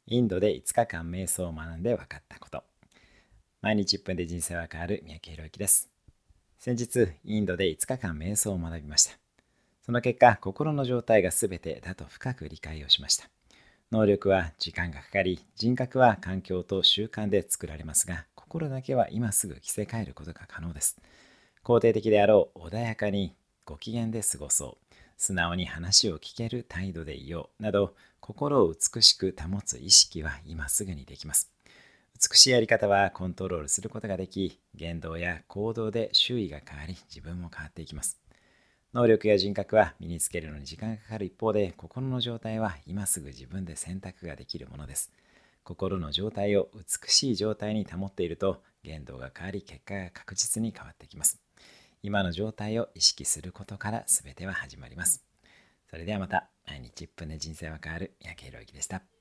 インドで5日間瞑想を学んで分かったこと。毎日1分で人生は変わる三宅宏之です。先日、インドで5日間瞑想を学びました。その結果、心の状態が全てだと深く理解をしました。能力は時間がかかり、人格は環境と習慣で作られますが、心だけは今すぐ着せ替えることが可能です。肯定的であろう、穏やかに、ご機嫌で過ごそう、素直に話を聞ける態度でいようなど、心を美しく保つ意識は今すぐにできます。美しいやり方はコントロールすることができ、言動や行動で周囲が変わり、自分も変わっていきます。能力や人格は身につけるのに時間がかかる一方で、心の状態は今すぐ自分で選択ができるものです。心の状態を美しい状態に保っていると、言動が変わり、結果が確実に変わってきます。今の状態を意識することから全ては始まります。それではまた、毎日1分で人生は変わる三宅宏之でした。